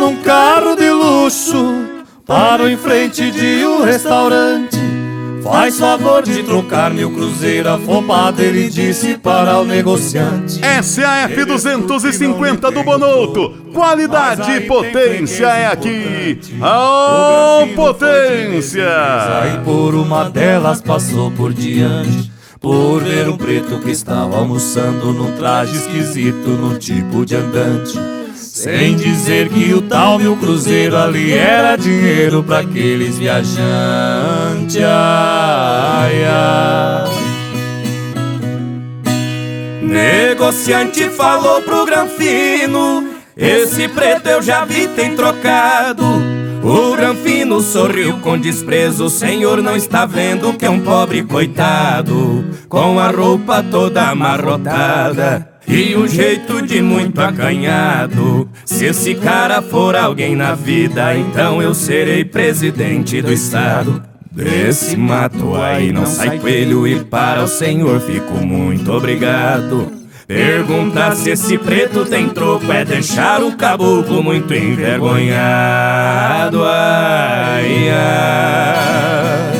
num carro de luxo, parou em frente de um restaurante. Faz favor de trocar meu cruzeiro afobado, ele disse para o negociante. SAF 250 do Bonotto, qualidade e potência é aqui. Oh, potência! Aí por uma delas passou por diante, por ver um preto que estava almoçando num traje esquisito, num tipo de andante. Sem dizer que o tal meu cruzeiro ali era dinheiro pra aqueles viajantes. Ai, ai. Negociante falou pro Granfino: esse preto eu já vi, tem trocado. O Granfino sorriu com desprezo: o senhor não está vendo que é um pobre coitado, com a roupa toda amarrotada e um jeito de muito acanhado. Se esse cara for alguém na vida, então eu serei presidente do estado. Desse mato aí não sai coelho e para o senhor fico muito obrigado. Perguntar se esse preto tem troco é deixar o caboclo muito envergonhado. Ai, ai.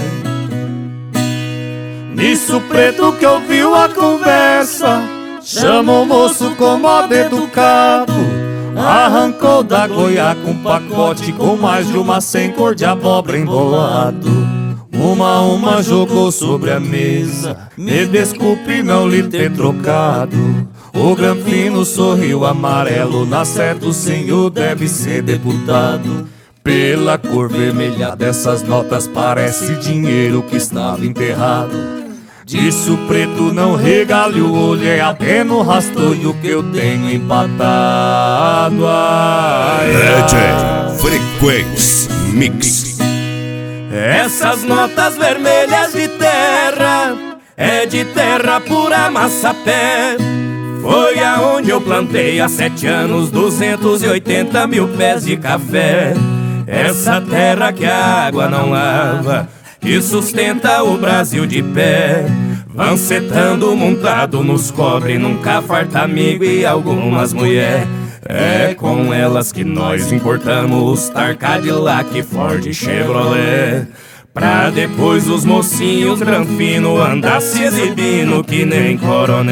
Nisso o preto que ouviu a conversa chamou o moço com modo educado, arrancou da goiaca um pacote com mais de uma 100 cor de abóbora embolado. Uma a uma jogou sobre a mesa: me desculpe não lhe ter trocado. O Granfino sorriu amarelo: na certa o senhor deve ser deputado. Pela cor vermelha dessas notas parece dinheiro que estava enterrado. Disse o preto: não regale o olho, é apenas o rastonho que eu tenho empatado. Ai, DJ Frequency Mix. Essas notas vermelhas de terra é de terra pura massapé. Foi aonde eu plantei há 7 anos 280 mil pés de café. Essa terra que a água não lava, que sustenta o Brasil de pé. Vancetando montado nos cobre, nunca farta amigo e algumas mulher. É com elas que nós importamos Star, Cadillac, Ford, Chevrolet. Pra depois os mocinhos Granfino andar se exibindo que nem coronel.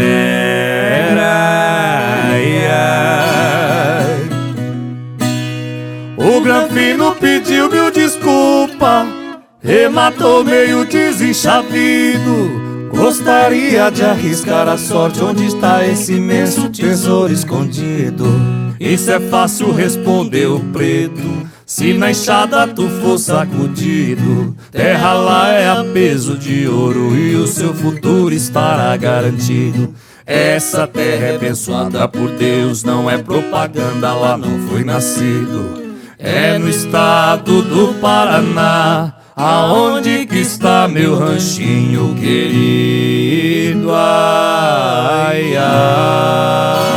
Ai, ai. O Granfino pediu mil desculpa, rematou meio desenchavido. Gostaria de arriscar a sorte, onde está esse imenso tesouro escondido? Isso é fácil, respondeu o preto, se na enxada tu for sacudido. Terra lá é a peso de ouro e o seu futuro estará garantido. Essa terra é abençoada por Deus, não é propaganda, lá não foi nascido. É no estado do Paraná, aonde que está meu ranchinho querido? Ai, ai.